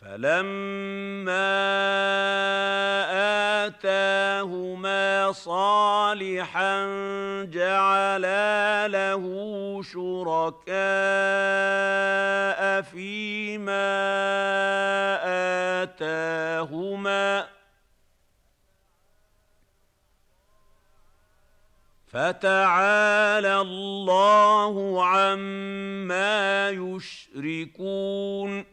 فَلَمَّا آتَاهُمَا صَالِحًا جَعَلَا لَهُ شُرَكَاءَ فِيمَا آتَاهُمَا ۚ فَتَعَالَى اللَّهُ عَمَّا يُشْرِكُونَ